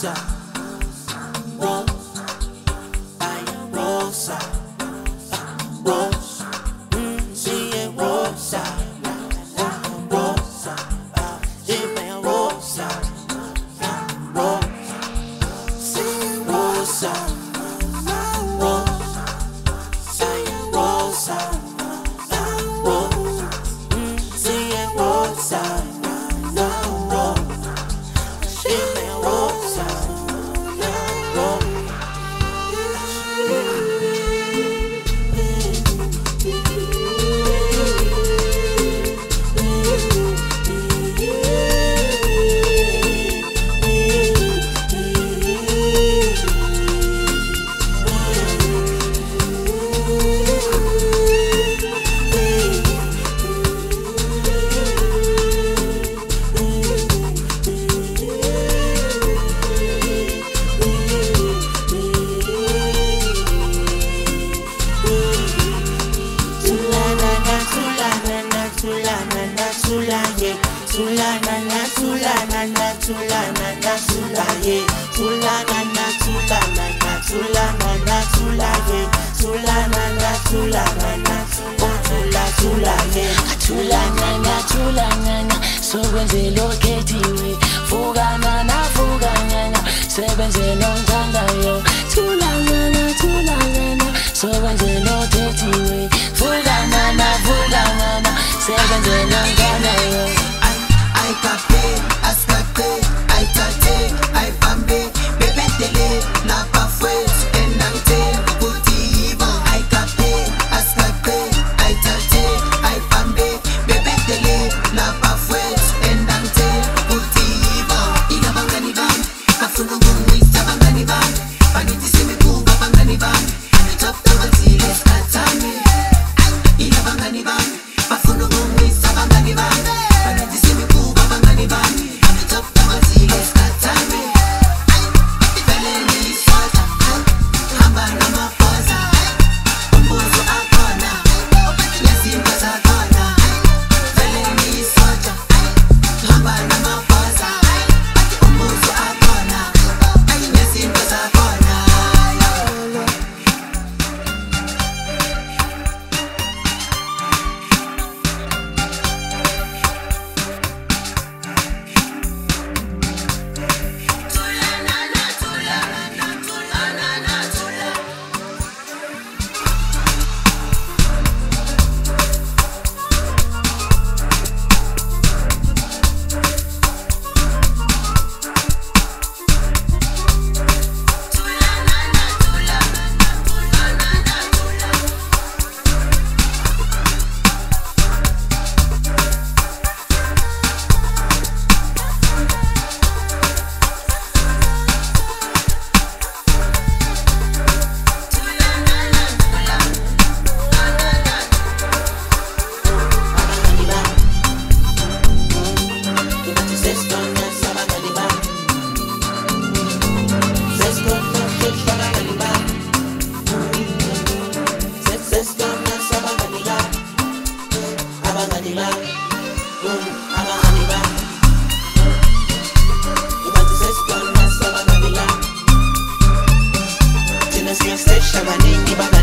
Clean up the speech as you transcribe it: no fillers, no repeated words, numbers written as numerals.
Rosa, Rosa, ay, Rosa, Rosa, sí es Rosa, Rosa, dime Rosa, Rosa, sí Rosa, Rosa, ay, Rosa, Rosa, sí es Rosa. So kwenze lokhethiwe fukana na fukana sebenze nongithandayo thulangana so kwenze lokhethiwe fukana na fukana sebenze nongithandayo ay kape askate ay tate ay pambe bebetele la pafwet enante kutiba ay kape askate ay tate ay pambe bebetele la pafwet enante kutiba inabangani bam bafuna ngumisa bangani bam banithi simikuba bangani bam top tawazile skathami inabangani bam bafuna ngumisa bangani bam banithi simikuba bangani bam top tawazile skathami iveleni sota hamba namafoza umbuzo akhona yazimba zakhona iveleni sota hamba namafoza umbuzo akhona yazimba zakhona Station,